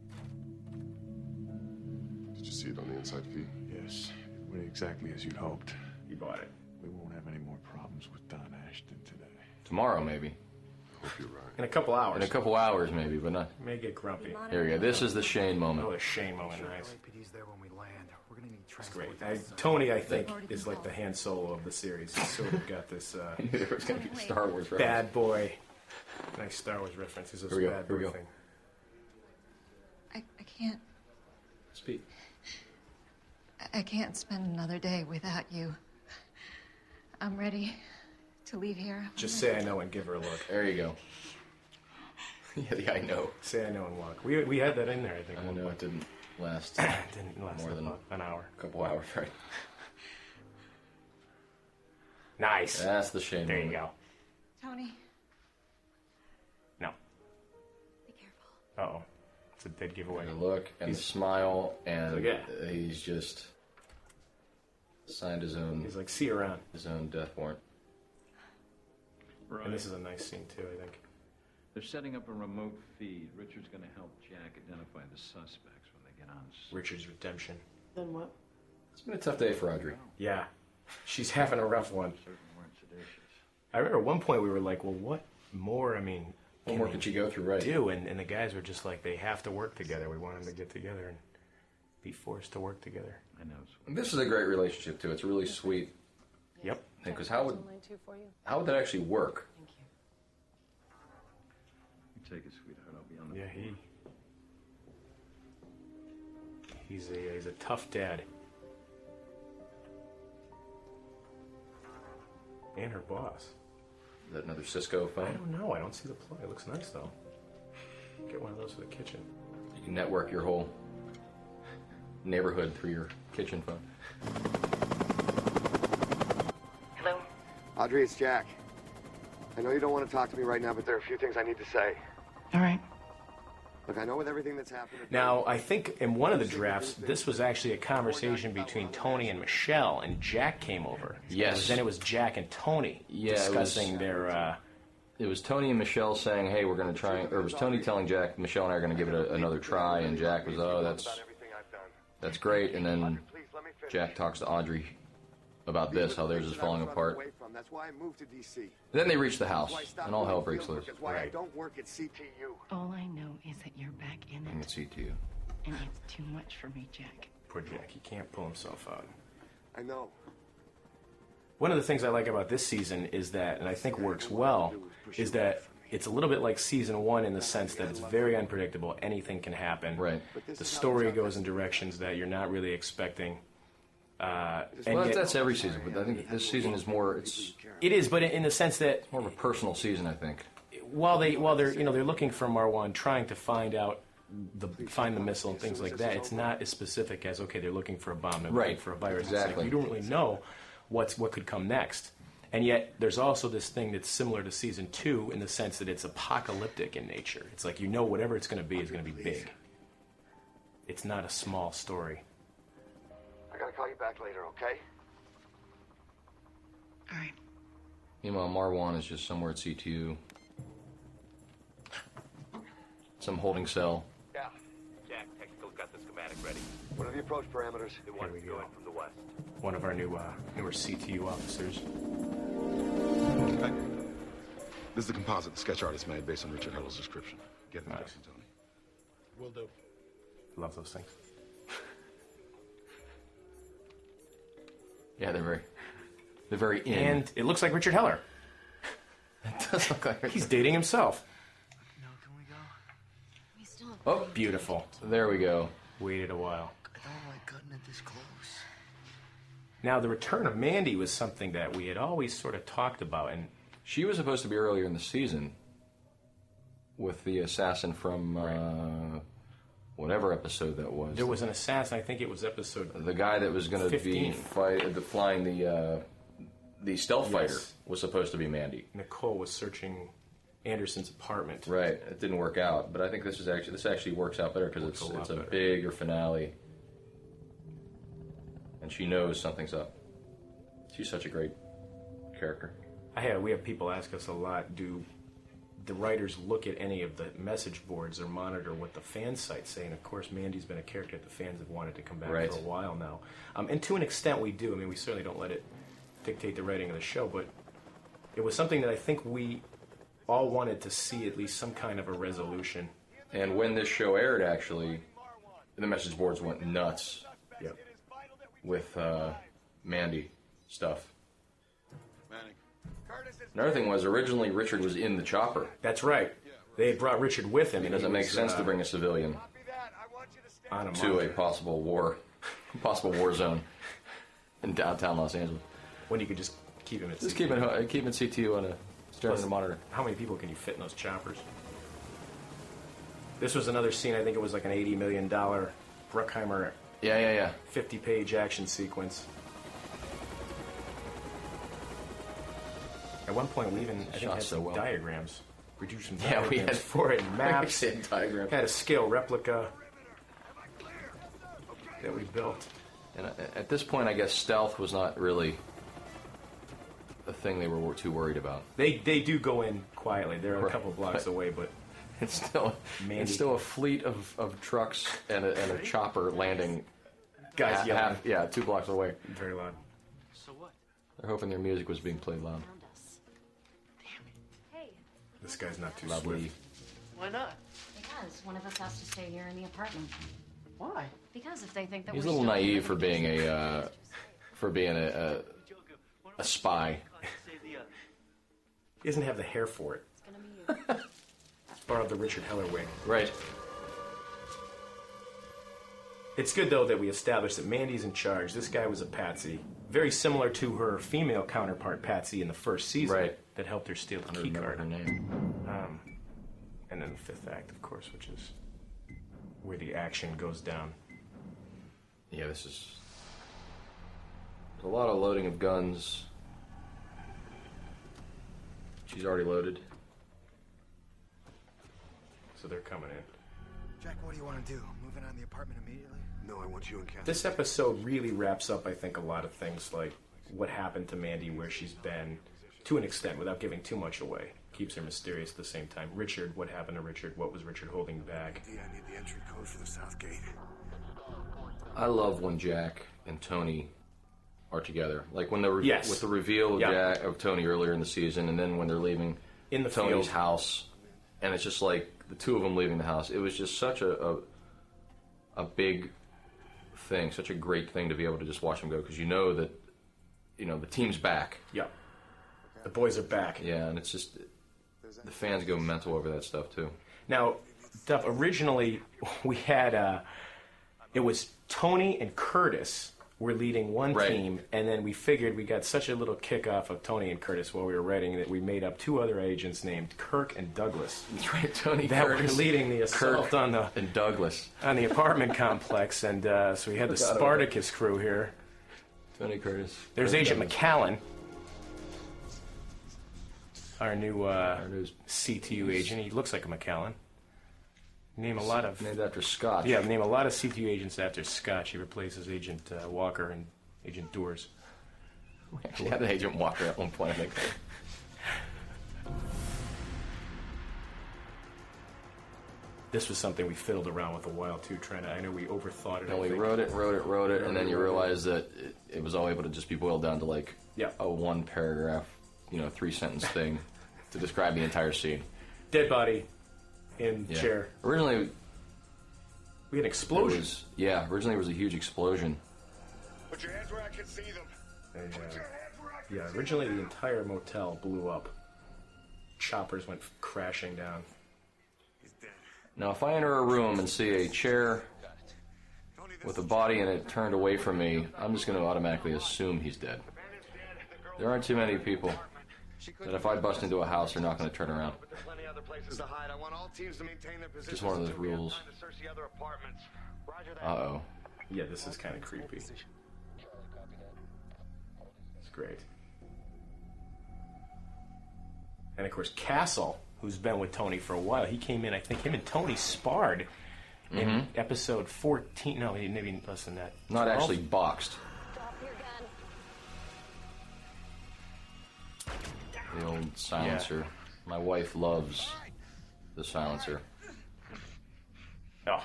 Speaker 3: Did you see it on the inside feed?
Speaker 4: Yes, it went exactly as you'd hoped.
Speaker 10: He bought it.
Speaker 4: We won't have any more problems with Don Ashton today.
Speaker 11: Tomorrow, maybe.
Speaker 3: Hope you're right.
Speaker 10: In a couple hours.
Speaker 11: In a couple hours, maybe, but not.
Speaker 10: May get grumpy.
Speaker 11: Here we go. This is the Shane moment.
Speaker 10: Oh, the Shane moment, nice.
Speaker 9: LAPD's there when we land. We're gonna need
Speaker 10: It's
Speaker 9: transport.
Speaker 10: great. Tony, I think, is like the Han Solo of the series. He's sort of got this
Speaker 11: I knew there was going to be a Star Wars reference.
Speaker 10: bad boy. Nice Star Wars references.
Speaker 11: Here we go.
Speaker 10: Bad
Speaker 11: Here we
Speaker 10: boy
Speaker 11: go.
Speaker 10: thing.
Speaker 7: I can't.
Speaker 11: Speak.
Speaker 7: I can't spend another day without you. I'm ready to leave here.
Speaker 10: Just say I know and give her a look.
Speaker 11: There you go. Yeah, the I know.
Speaker 10: Say I know and walk. We had that in there, I think.
Speaker 11: I know it didn't last.
Speaker 10: Didn't last
Speaker 11: more than
Speaker 10: an hour.
Speaker 11: A couple hours, right?
Speaker 10: Nice.
Speaker 11: That's the Shane
Speaker 10: There
Speaker 11: moment.
Speaker 10: you go.
Speaker 7: Tony.
Speaker 10: No.
Speaker 7: Be careful.
Speaker 10: Uh-oh. It's a dead giveaway.
Speaker 11: The look and the smile, and
Speaker 10: Look at
Speaker 11: he's just signed his own.
Speaker 10: He's like, see you around.
Speaker 11: His own death warrant.
Speaker 10: And this is a nice scene, too, I think.
Speaker 20: They're setting up a remote feed. Richard's going to help Jack identify the suspects when they get on.
Speaker 10: Richard's redemption.
Speaker 13: Then what?
Speaker 11: It's been a tough day for Audrey.
Speaker 10: Yeah. She's having a rough one.
Speaker 20: Certain weren't seditious.
Speaker 10: I remember at one point we were like, well, what more,
Speaker 11: What more could she go through, right?
Speaker 10: do? And the guys were just like, they have to work together. We want them to get together and be forced to work together.
Speaker 20: I know.
Speaker 11: This is a great relationship, too. It's really sweet.
Speaker 10: Yep.
Speaker 11: Because how would that actually work?
Speaker 20: You take it, sweetheart. I'll be on the
Speaker 10: Yeah, he's a tough dad. And her boss.
Speaker 11: Is that another Cisco phone?
Speaker 10: I don't know. I don't see the plug. It looks nice, though. Get one of those for the kitchen.
Speaker 11: You can network your whole neighborhood through your kitchen phone.
Speaker 5: Hello? Audrey, it's Jack. I know you don't want to talk to me right now, but there are a few things I need to say.
Speaker 7: All right.
Speaker 5: Look, I know with everything that's happened...
Speaker 10: Now, I think in one of the drafts, this was actually a conversation between Tony and Michelle, and Jack came over.
Speaker 11: Yes.
Speaker 10: Then it was Jack and Tony discussing their...
Speaker 11: It was Tony and Michelle saying, hey, we're going to try... Or it was Tony telling Jack, Michelle and I are going to give it another try, and Jack was, oh, that's great. And then Jack talks to Audrey about this, how theirs is falling apart.
Speaker 5: That's why I moved to D.C.
Speaker 11: Then they reach the house, and all hell breaks loose.
Speaker 5: That's why I don't work at CTU.
Speaker 7: All I know is that you're back in
Speaker 11: I'm
Speaker 7: it.
Speaker 11: at CTU.
Speaker 7: And it's too much for me, Jack.
Speaker 10: Poor Jack. He can't pull himself out.
Speaker 5: I know.
Speaker 10: One of the things I like about this season is that, and I think works well, is that it's a little bit like season one in the sense that it's very unpredictable. Anything can happen.
Speaker 11: Right.
Speaker 10: The story goes in directions that you're not really expecting.
Speaker 11: Well, that's every season, but I think this season is more.
Speaker 10: It is, but in the sense that
Speaker 11: it's more of a personal season, I think.
Speaker 10: While they're they're looking for Marwan, trying to find the missile and things like that. It's not as specific as they're looking for a bomb, they're looking for a virus.
Speaker 11: Exactly.
Speaker 10: You don't really know what could come next. And yet, there's also this thing that's similar to season 2 in the sense that it's apocalyptic in nature. It's like whatever it's going to be is going to be big. It's not a small story.
Speaker 5: I gotta call you back later, okay?
Speaker 7: All right.
Speaker 11: Meanwhile, Marwan is just somewhere at CTU. Some holding cell.
Speaker 5: Yeah.
Speaker 20: Jack, technical's got the schematic ready.
Speaker 5: What are the approach parameters?
Speaker 20: The one's going from the west.
Speaker 10: One of our newer CTU officers.
Speaker 14: Hey, this is the composite the sketch artist made based on Richard Hell's description. Get it, Jackson, Tony.
Speaker 10: Will do. Love those things.
Speaker 11: Yeah, they're very in.
Speaker 10: And it looks like Richard Heller.
Speaker 11: It does look like Richard.
Speaker 10: He's dating himself.
Speaker 9: No, can we go?
Speaker 7: We still have
Speaker 11: Oh,
Speaker 10: beautiful.
Speaker 11: There we go.
Speaker 10: Waited a while.
Speaker 9: I don't like cutting it this close.
Speaker 10: Now, the return of Mandy was something that we had always sort of talked about, and
Speaker 11: she was supposed to be earlier in the season with the assassin from whatever episode that was.
Speaker 10: There was an assassin. I think it was episode.
Speaker 11: The guy that was going to be
Speaker 10: 15.
Speaker 11: flying the stealth fighter was supposed to be Mandy.
Speaker 10: Nicole was searching Anderson's apartment.
Speaker 11: Right. It didn't work out, but I think this actually works out better because it's a bigger finale, and she knows something's up. She's such a great character.
Speaker 10: We have people ask us a lot, do the writers look at any of the message boards or monitor what the fan sites say? And of course, Mandy's been a character that the fans have wanted to come back for a while now. And to an extent we do. I mean, we certainly don't let it dictate the writing of the show, but it was something that I think we all wanted to see at least some kind of a resolution.
Speaker 11: And when this show aired, actually, the message boards went nuts.
Speaker 10: Yep.
Speaker 11: With Mandy stuff. Another thing was, originally Richard was in the chopper.
Speaker 10: That's right. They had brought Richard with him.
Speaker 11: It doesn't make sense to bring a civilian to a possible war zone in downtown Los Angeles.
Speaker 10: When you could just keep him at
Speaker 11: Just
Speaker 10: CTU.
Speaker 11: keep him in CTU on a staring at the monitor.
Speaker 10: How many people can you fit in those choppers? This was another scene. I think it was like an $80 million Bruckheimer.
Speaker 11: Yeah.
Speaker 10: 50-page action sequence. At one point, we even had some diagrams. We drew some diagrams for it, maps.
Speaker 11: Diagrams.
Speaker 10: Had a scale replica that we built.
Speaker 11: And at this point, I guess stealth was not really a thing they were too worried about.
Speaker 10: They do go in quietly. They're a couple blocks away, but
Speaker 11: it's still a fleet of trucks and a chopper landing.
Speaker 10: Guys yelling.
Speaker 11: 2 blocks away.
Speaker 10: Very loud.
Speaker 19: So what?
Speaker 11: They're hoping their music was being played loud.
Speaker 10: This guy's not too
Speaker 11: Lovely.
Speaker 10: swift.
Speaker 19: Why not?
Speaker 8: Because one of us has to stay here in the apartment.
Speaker 19: Why?
Speaker 8: Because if they think that
Speaker 11: He's a
Speaker 8: we're
Speaker 11: little
Speaker 8: still
Speaker 11: naive for being a spy.
Speaker 10: He doesn't have the hair for it. Borrowed the Richard Heller wig.
Speaker 11: Right.
Speaker 10: It's good, though, that we established that Mandy's in charge. This guy was a patsy. Very similar to her female counterpart, Patsy, in the first season.
Speaker 11: Right.
Speaker 10: That helped her steal the key card.
Speaker 11: Her name.
Speaker 10: And then the 5th act, of course, which is where the action goes down.
Speaker 11: Yeah, this is a lot of loading of guns. She's already loaded.
Speaker 10: So they're coming in.
Speaker 17: Jack, what do you want to do? Moving on the apartment immediately?
Speaker 1: No, I want you and Kathy.
Speaker 10: This episode really wraps up, I think, a lot of things, like what happened to Mandy, where she's been, to an extent, without giving too much away. Keeps her mysterious at the same time. Richard, what happened to Richard? What was Richard holding back?
Speaker 1: I need the entry code for the south gate.
Speaker 11: I love when Jack and Tony are together. Like when with the reveal of Tony earlier in the season, and then when they're leaving
Speaker 10: in the
Speaker 11: Tony's
Speaker 10: field.
Speaker 11: house, and it's just like the two of them leaving the house. It was just such a big thing, such a great thing to be able to just watch them go, because you know that the team's back.
Speaker 10: Yeah, the boys are back.
Speaker 11: Yeah, and it's just the fans go mental over that stuff too.
Speaker 10: Now, Duff, originally we had it was Tony and Curtis were leading one team, and then we figured we got such a little kick off of Tony and Curtis while we were writing that we made up 2 other agents named Kirk and Douglas.
Speaker 11: That's right, Tony
Speaker 10: that
Speaker 11: Curtis.
Speaker 10: were leading the assault
Speaker 11: Kirk
Speaker 10: on the
Speaker 11: and Douglas
Speaker 10: on the apartment complex, and so we had the Spartacus crew here.
Speaker 11: Tony Curtis.
Speaker 10: There's
Speaker 11: Kirk
Speaker 10: Agent
Speaker 11: Douglas.
Speaker 10: McCallan, our new CTU agent. He looks like a McCallan. Name a lot of
Speaker 11: named after Scotch.
Speaker 10: Yeah, name a lot of CTU agents after Scotch. He replaces Agent Walker and Agent Doers.
Speaker 11: We actually had an Agent Walker at one point, I think.
Speaker 10: This was something we fiddled around with a while too. I know we overthought it.
Speaker 11: And we wrote it, and then you realize that it was all able to just be boiled down to like a 1 paragraph, 3-sentence thing to describe the entire scene.
Speaker 10: Dead body in chair.
Speaker 11: Originally,
Speaker 10: we had an explosion.
Speaker 11: Originally it was a huge explosion.
Speaker 1: Put your hands where I can see them.
Speaker 10: And, originally the entire motel blew up. Choppers went crashing down.
Speaker 11: Now, if I enter a room and see a chair with a body in it turned away from me, I'm just going to automatically assume he's dead. There aren't too many people that if I bust into a house, they're not going to turn around. Just one of those rules. Uh-oh.
Speaker 10: Yeah, this is kind of creepy. It's great. And of course, Castle, who's been with Tony for a while, he came in, I think him and Tony sparred in episode 14. No, maybe less than that.
Speaker 11: Not
Speaker 10: 12?
Speaker 11: actually boxed. The old silencer. Yeah. My wife loves the silencer.
Speaker 10: Oh.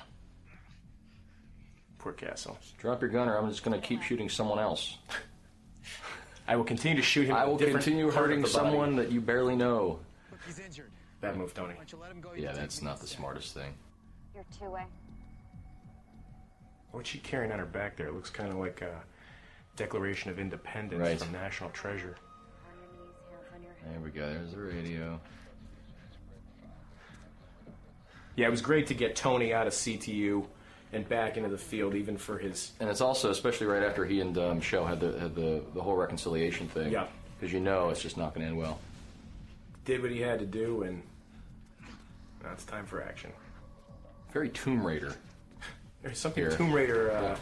Speaker 10: Poor Castle.
Speaker 11: Drop your gun or I'm just going to keep shooting someone else.
Speaker 10: I will continue to shoot him.
Speaker 11: I will continue hurting someone that you barely know.
Speaker 12: He's injured.
Speaker 10: Bad move, Tony.
Speaker 12: Why don't you let him go?
Speaker 11: Yeah, that's not the smartest thing.
Speaker 8: You're two-way.
Speaker 10: What's she carrying on her back there? It looks kind of like a Declaration of Independence from National Treasure.
Speaker 11: There we go. There's the radio.
Speaker 10: Yeah, it was great to get Tony out of CTU and back into the field, even for his...
Speaker 11: And it's also, especially right after he and Michelle had the whole reconciliation thing.
Speaker 10: Yeah.
Speaker 11: Because you know it's just not going to end well.
Speaker 10: Did what he had to do, and now it's time for action.
Speaker 11: Very Tomb Raider.
Speaker 10: There's something
Speaker 11: Here.
Speaker 10: Tomb Raider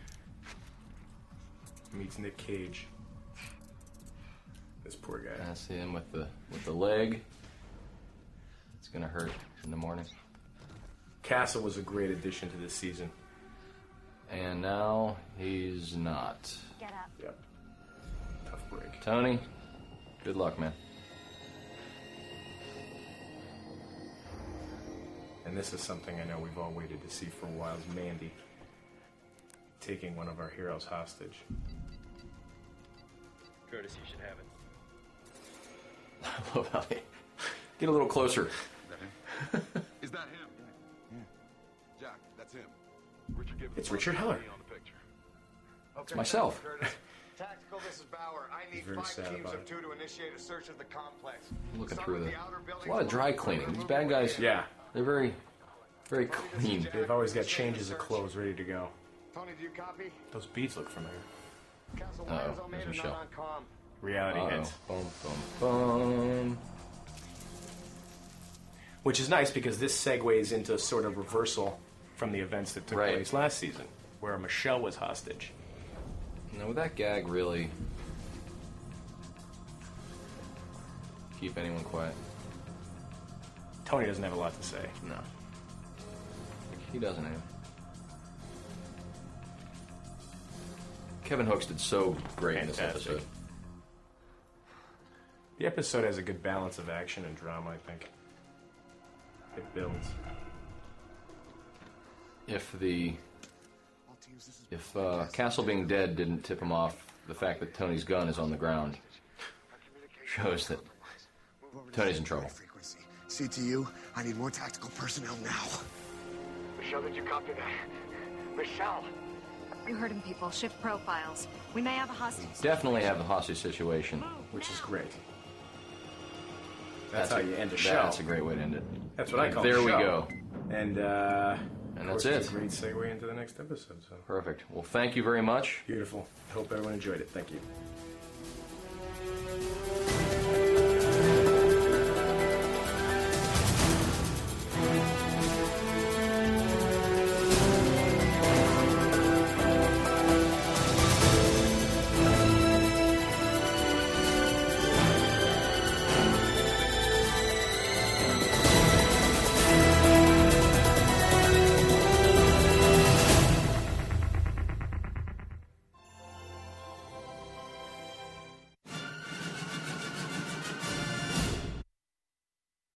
Speaker 10: meets Nick Cage. This poor guy.
Speaker 11: I see him with the leg. It's going to hurt in the morning.
Speaker 10: Castle was a great addition to this season.
Speaker 11: And now he's not.
Speaker 8: Get up.
Speaker 10: Yep. Tough break.
Speaker 11: Tony, good luck, man.
Speaker 10: And this is something I know we've all waited to see for a while, is Mandy taking one of our heroes hostage.
Speaker 19: Curtis, you should have it.
Speaker 11: I love how they get a little closer.
Speaker 14: Is that him? Yeah. Jack, that's him. Richard Gibbons.
Speaker 10: It's Richard Heller.
Speaker 14: On the picture.
Speaker 11: It's myself.
Speaker 5: Tactical, this is Bauer. I need
Speaker 10: very
Speaker 5: 5
Speaker 10: sad
Speaker 5: teams
Speaker 10: about
Speaker 5: of
Speaker 10: it.
Speaker 5: 2 to initiate a search of the complex.
Speaker 11: Looking
Speaker 5: Some
Speaker 11: through
Speaker 5: of
Speaker 11: the...
Speaker 5: outer
Speaker 11: There's
Speaker 5: buildings
Speaker 11: a lot of dry cleaning. These bad guys,
Speaker 10: Yeah.
Speaker 11: they're very, very clean.
Speaker 10: They've always got changes of clothes ready to go.
Speaker 5: Tony, do you copy?
Speaker 10: Those beats look familiar.
Speaker 5: Castle
Speaker 11: Uh-oh,
Speaker 5: Wales
Speaker 11: there's
Speaker 5: Almeida
Speaker 11: Michelle.
Speaker 5: not on comm.
Speaker 10: Reality hits.
Speaker 11: Boom, boom, boom.
Speaker 10: Which is nice because this segues into a sort of reversal from the events that took place last season, where Michelle was hostage.
Speaker 11: Now, would that gag really keep anyone quiet?
Speaker 10: Tony doesn't have a lot to say.
Speaker 11: No. He doesn't have. Kevin Hooks did so great in this episode.
Speaker 10: The episode has a good balance of action and drama, I think. It builds.
Speaker 11: If Castle being dead didn't tip him off, the fact that Tony's gun is on the ground shows that Tony's in trouble.
Speaker 5: CTU, I need more tactical personnel now. Michelle, did you copy that? Michelle!
Speaker 7: You heard him, people. Shift profiles. We may have a hostage.
Speaker 11: Definitely have the hostage situation.
Speaker 10: Which is great. That's how you end a show.
Speaker 11: That's a great way to end it.
Speaker 10: That's what I call
Speaker 11: There
Speaker 10: the
Speaker 11: we
Speaker 10: show.
Speaker 11: go.
Speaker 10: And
Speaker 11: that's
Speaker 10: it's
Speaker 11: it.
Speaker 10: a great segue into the next episode. So.
Speaker 11: Perfect. Well, thank you very much.
Speaker 10: Beautiful. Hope everyone enjoyed it. Thank you.